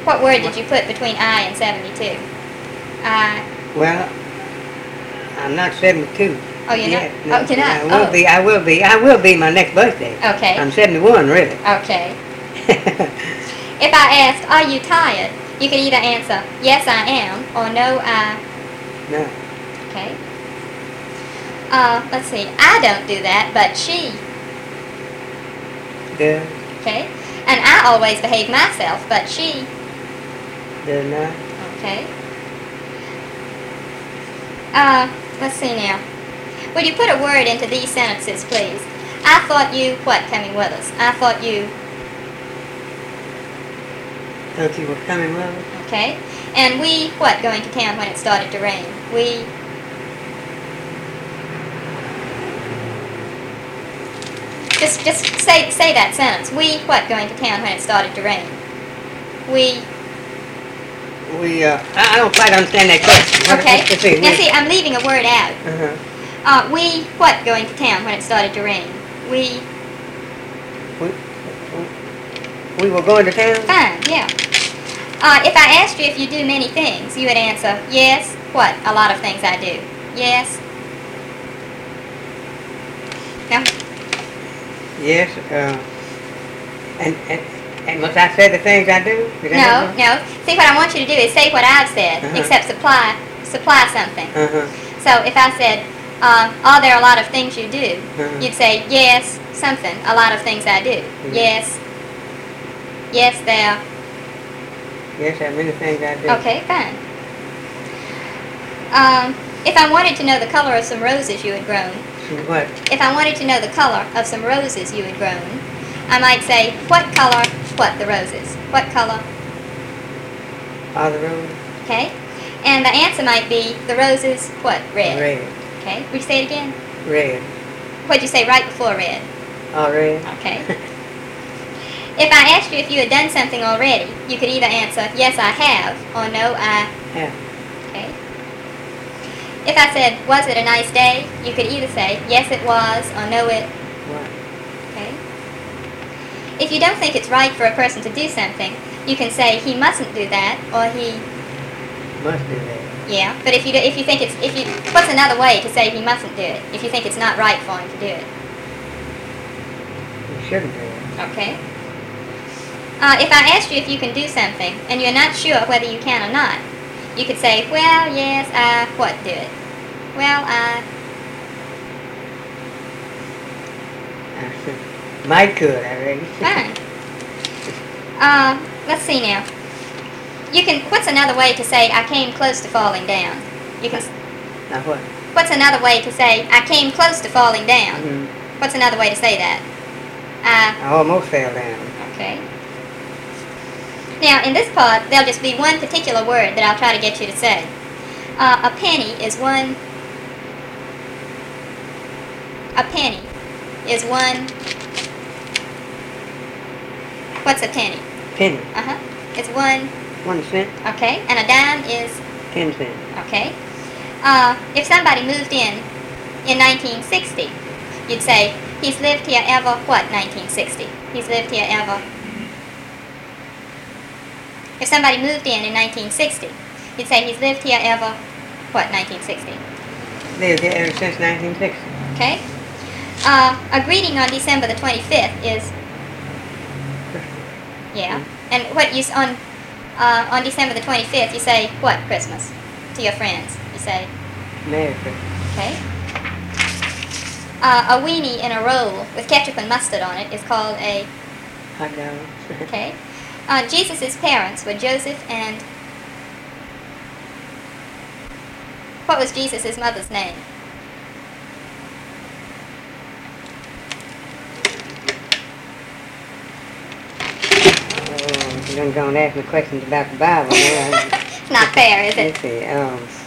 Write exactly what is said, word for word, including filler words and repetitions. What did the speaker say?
What word did you put between I and seventy-two? I. Well, I'm not seventy-two. Oh, you're yet. not? No, Oh, you're not? I will Oh. be. I will be. I will be my next birthday. Okay. I'm seventy-one, really. Okay. If I asked, are you tired? You could either answer, yes, I am, or no, I... No. Okay. Uh, let's see. I don't do that, but she... Does. Okay. And I always behave myself, but she... Does not. Okay. Uh, let's see now. Would you put a word into these sentences, please? I thought you... What, coming with us? I thought you... Thought you were coming with us? Okay. And we, what, going to town when it started to rain? We... Just just say say that sentence. We, what, going to town when it started to rain? We... We, uh, I I don't quite understand that question. What- Okay. Let's see. Now we- see, I'm leaving a word out. Uh-huh. Uh, we, what, going to town when it started to rain? We... We, we were going to town? Fine, yeah. Uh, if I asked you if you do many things, you would answer, yes, what, a lot of things I do. Yes. No? Yes, uh, and, and, and must I say the things I do? Is No, that what- no. See, what I want you to do is say what I've said, Uh-huh. except supply, supply something. Uh-huh. So if I said, um, are there a lot of things you do? Uh-huh. You'd say, yes, something, a lot of things I do. Mhm. Yes. Yes, there. Yes, there are many things I do. Okay, fine. Um, if I wanted to know the color of some roses you had grown, What? if I wanted to know the color of some roses you had grown, I might say, what color, what, the roses? What color? All the roses? Okay? And the answer might be, the roses, what, red? Red. Okay, would you say it again? Red. What'd you say right before red? All red? Okay. If I asked you if you had done something already, you could either answer, yes, I have, or no, I... Yeah. Okay. If I said, was it a nice day, you could either say, yes, it was, or no, it... What? Okay. If you don't think it's right for a person to do something, you can say, he mustn't do that, or he... Must do that. Yeah, but if you do, if you think it's... if you what's another way to say he mustn't do it, if you think it's not right for him to do it? You shouldn't do it. Okay. Uh, if I asked you if you can do something, and you're not sure whether you can or not, you could say, well, yes, I, what, do it? Well, I... Might could, I reckon. Fine. Uh, let's see now. You can, what's another way to say, I came close to falling down? You can, Now what? what's another way to say, I came close to falling down? Mm-hmm. What's another way to say that? Uh, I almost fell down. okay. Now, in this part, there'll just be one particular word that I'll try to get you to say. Uh, a penny is one... A penny is one... What's a penny? Penny. Uh-huh. It's one... One cent. Okay. And a dime is... Ten cents. Okay. Uh, if somebody moved in in nineteen sixty, you'd say, he's lived here ever... What, nineteen sixty? He's lived here ever... If somebody moved in in nineteen sixty, you'd say he's lived here ever, what, nineteen sixty? Lived here ever since nineteen sixty. Okay. Uh, a greeting on December the twenty-fifth is, yeah. And what you, s- on, uh, on December the twenty-fifth, you say, what, Christmas? To your friends. You say, Merry Christmas. okay. Uh, a weenie in a roll with ketchup and mustard on it is called a, Hot dog. okay. Uh, Jesus' parents were Joseph and... What was Jesus' mother's name? Oh, you're going to ask me questions about the Bible now. It's not fair, is it? Let's see. Um,